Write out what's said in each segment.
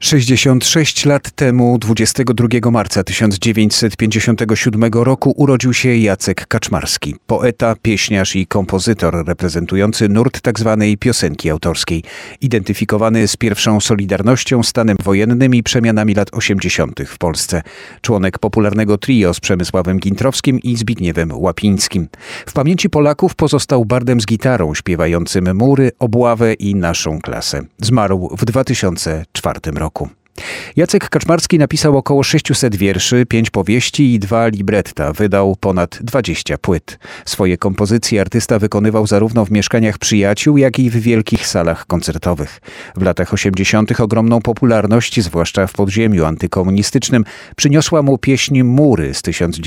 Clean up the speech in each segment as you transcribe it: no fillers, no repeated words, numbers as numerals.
66 lat temu, 22 marca 1957 roku urodził się Jacek Kaczmarski. Poeta, pieśniarz i kompozytor reprezentujący nurt tzw. piosenki autorskiej. Identyfikowany z pierwszą Solidarnością, stanem wojennym i przemianami lat 80. w Polsce. Członek popularnego trio z Przemysławem Gintrowskim i Zbigniewem Łapińskim. W pamięci Polaków pozostał bardem z gitarą śpiewającym Mury, Obławę i Naszą klasę. Zmarł w 2004 roku. Jacek Kaczmarski napisał około 600 wierszy, 5 powieści i 2 libretta. Wydał ponad 20 płyt. Swoje kompozycje artysta wykonywał zarówno w mieszkaniach przyjaciół, jak i w wielkich salach koncertowych. W latach 80. ogromną popularność, zwłaszcza w podziemiu antykomunistycznym, przyniosła mu pieśń Mury z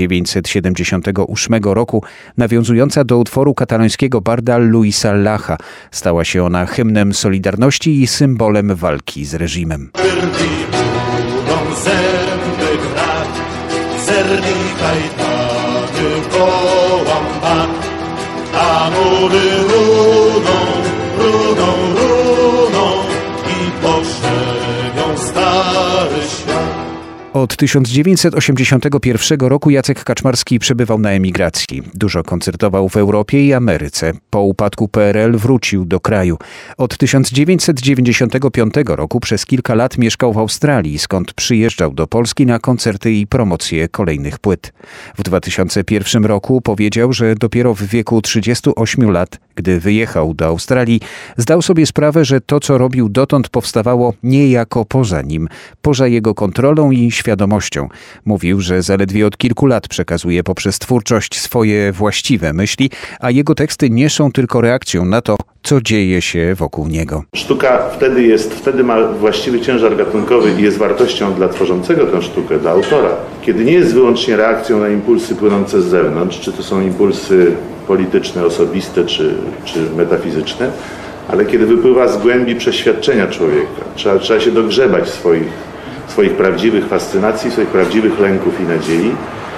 1978 roku, nawiązująca do utworu katalońskiego barda Luisa Lacha. Stała się ona hymnem Solidarności i symbolem walki z reżimem. Budą zęby grać, sernika i taty kołamba, a mury runą i poszerbią stary świat. Od 1981 roku Jacek Kaczmarski przebywał na emigracji. Dużo koncertował w Europie i Ameryce. Po upadku PRL wrócił do kraju. Od 1995 roku przez kilka lat mieszkał w Australii, skąd przyjeżdżał do Polski na koncerty i promocje kolejnych płyt. W 2001 roku powiedział, że dopiero w wieku 38 lat, gdy wyjechał do Australii, zdał sobie sprawę, że to, co robił dotąd, powstawało niejako poza nim, poza jego kontrolą i świadomością. Mówił, że zaledwie od kilku lat przekazuje poprzez twórczość swoje właściwe myśli, a jego teksty nie są tylko reakcją na to, co dzieje się wokół niego. Sztuka wtedy ma właściwy ciężar gatunkowy i jest wartością dla tworzącego tę sztukę, dla autora. Kiedy nie jest wyłącznie reakcją na impulsy płynące z zewnątrz, czy to są impulsy polityczne, osobiste, czy metafizyczne, ale kiedy wypływa z głębi przeświadczenia człowieka. Trzeba się dogrzebać swoich prawdziwych fascynacji, swoich prawdziwych lęków i nadziei,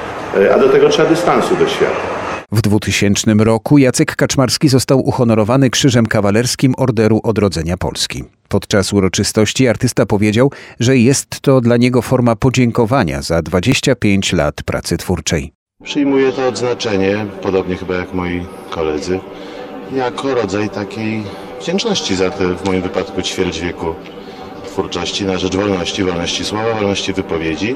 a do tego trzeba dystansu do świata. W 2000 roku Jacek Kaczmarski został uhonorowany Krzyżem Kawalerskim Orderu Odrodzenia Polski. Podczas uroczystości artysta powiedział, że jest to dla niego forma podziękowania za 25 lat pracy twórczej. Przyjmuję to odznaczenie, podobnie chyba jak moi koledzy, jako rodzaj takiej wdzięczności za te, w moim wypadku, ćwierć wieku twórczości na rzecz wolności słowa, wolności wypowiedzi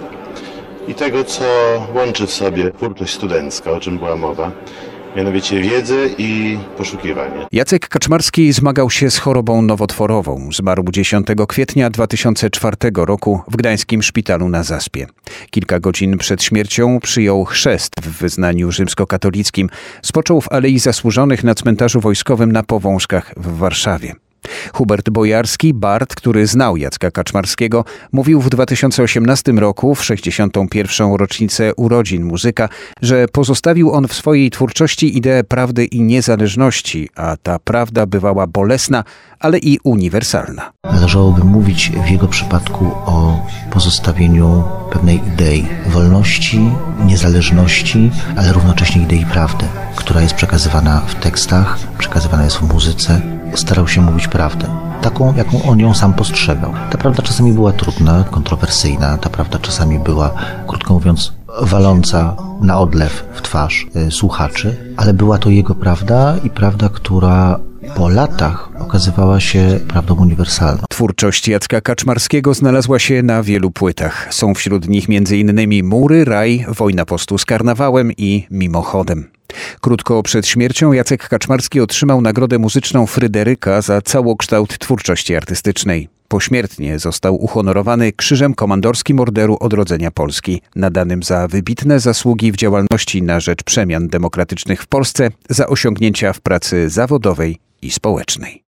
i tego, co łączy w sobie twórczość studencka, o czym była mowa, mianowicie wiedzę i poszukiwanie. Jacek Kaczmarski zmagał się z chorobą nowotworową. Zmarł 10 kwietnia 2004 roku w gdańskim szpitalu na Zaspie. Kilka godzin przed śmiercią przyjął chrzest w wyznaniu rzymskokatolickim. Spoczął w Alei Zasłużonych na cmentarzu wojskowym na Powązkach w Warszawie. Hubert Bojarski, bard, który znał Jacka Kaczmarskiego, mówił w 2018 roku, w 61. rocznicę urodzin muzyka, że pozostawił on w swojej twórczości ideę prawdy i niezależności, a ta prawda bywała bolesna, ale i uniwersalna. Należałoby mówić w jego przypadku o pozostawieniu pewnej idei wolności, niezależności, ale równocześnie idei prawdy, która jest przekazywana w tekstach, przekazywana jest w muzyce. Starał się mówić prawdę, taką, jaką on ją sam postrzegał. Ta prawda czasami była trudna, kontrowersyjna, ta prawda czasami była, krótko mówiąc, waląca na odlew w twarz słuchaczy, ale była to jego prawda i prawda, która po latach okazywała się prawdą uniwersalną. Twórczość Jacka Kaczmarskiego znalazła się na wielu płytach. Są wśród nich m.in. Mury, Raj, Wojna postu z karnawałem i Mimochodem. Krótko przed śmiercią Jacek Kaczmarski otrzymał nagrodę muzyczną Fryderyka za całokształt twórczości artystycznej. Pośmiertnie został uhonorowany Krzyżem Komandorskim Orderu Odrodzenia Polski, nadanym za wybitne zasługi w działalności na rzecz przemian demokratycznych w Polsce, za osiągnięcia w pracy zawodowej i społecznej.